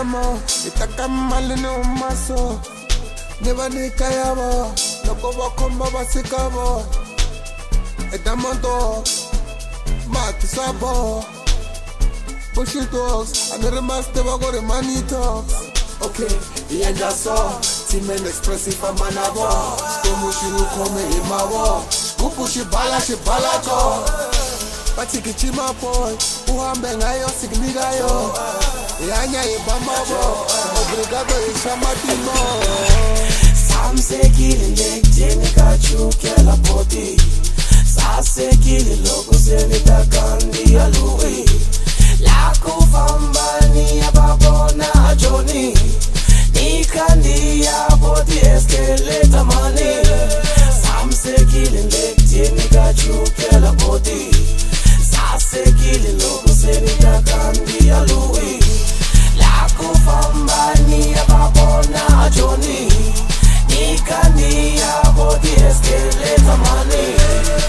amo, itaka mali ni umaso. Neba ni kayabo, loko wakomba basikabo. Edamondo, mati sabo. Bullshit talks, and the master bagore money talks. Okay, yenda so, Timen expressive for manabo. Stomu shiru kome imawo. Gupu shibala ko. Patiki chima boy, uhambe ngayo signiga yo. Yanya ibamabo, obrigado ishamatimo. Samse kili lekjeni kachukela poti. Sase kili logo sevita kandi alui. Laku fambani ababona joni. Nikandi ya poti eskeleta mani. Samse kili lekjeni kachukela poti. Sase kili logo sevita kandi alui. Laku fambani ababona joni. Nikandi ya poti eskeleta mani.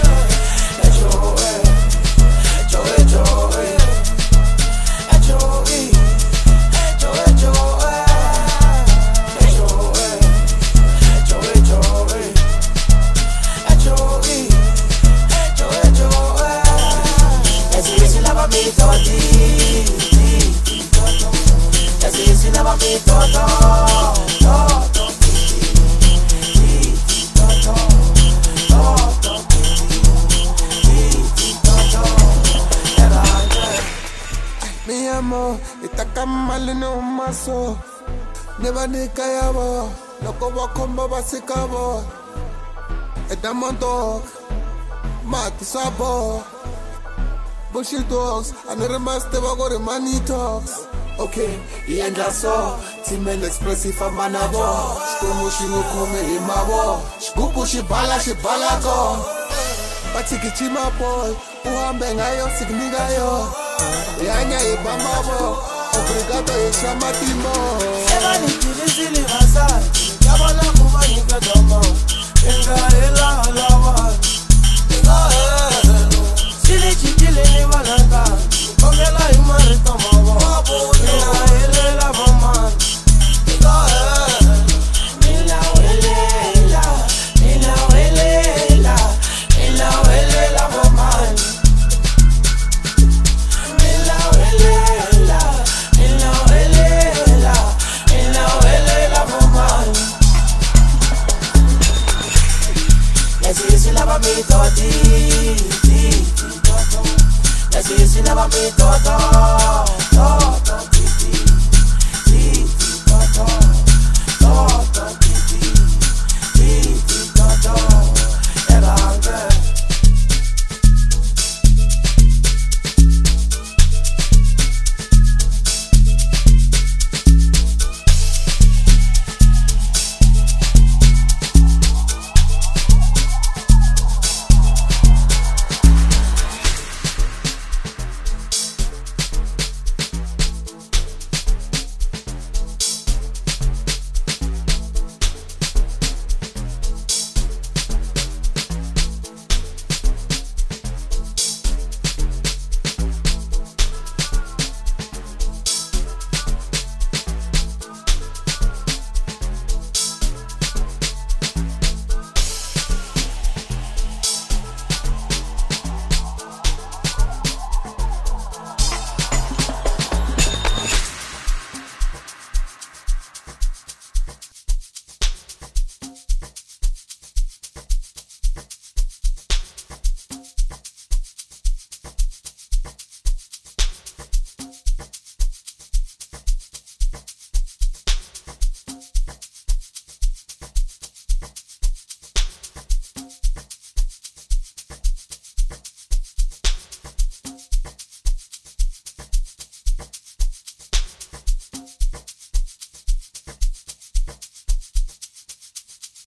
Mi amo, itaka mali ni umaso. Neba ni kayabo, loko wakomba basikabo. Edamondo, mati sabo. Bullshit talks, and the master bagore money talks. Okay, yenda so, Timen expressive for manabo. Stomu shiru kome imabo. Gupu shibala ko. Patiki chima boy, uhambe ngayo signiga yo. Yanya ibamabo, obrigado ishamatimo. Eba ni kilizili vasa, yabala kuba nika domo. Enga ela alawa, enga sili chikili ni walanga, kongela imari tomawo. Enga ela mama, enga mila welela, mila welela, mila welela mama. Lava me toti, si lava me toto.